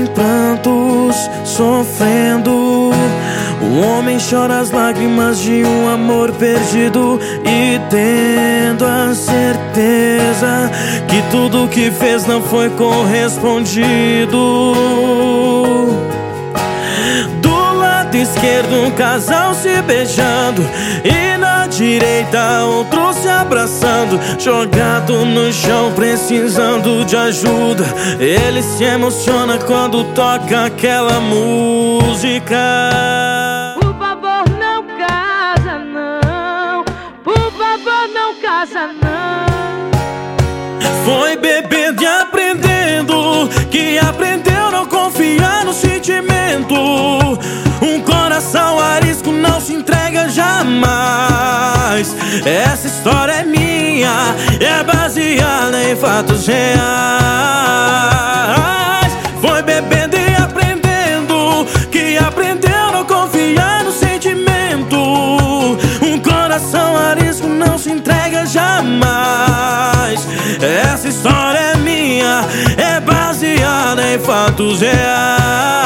prantos, sofrendo. O homem chora as lágrimas de um amor perdido e tendo a certeza que tudo que fez não foi correspondido. Do lado esquerdo um casal se beijando e na direita outro se abraçando, jogado no chão precisando de ajuda. Ele se emociona quando toca aquela música. Por favor não casa não, por favor não casa não. Foi bebendo e aprendendo que aprendeu a não confiar no sentimento. Um coração arisco não se entrega jamais. Essa história é minha, é baseada em fatos reais. Foi bebendo e aprendendo que aprendeu a não confiar no sentimento. Um coração arisco não se entrega jamais. Essa história é minha, é baseada em fatos reais.